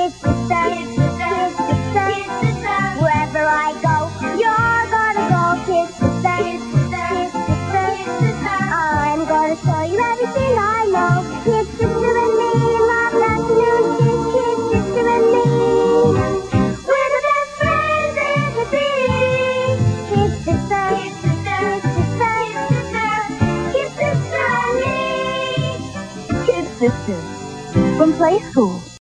Kid sister, kid sister, wherever I go, you're gonna go. Kid sister, kid sister, I'm gonna show you everything I know. Kid sister and me, love afternoon tea. Kid sister and me, we're the best friends there could be. Kid sister, kid sister, kid sister and me. Kid sister from Play School.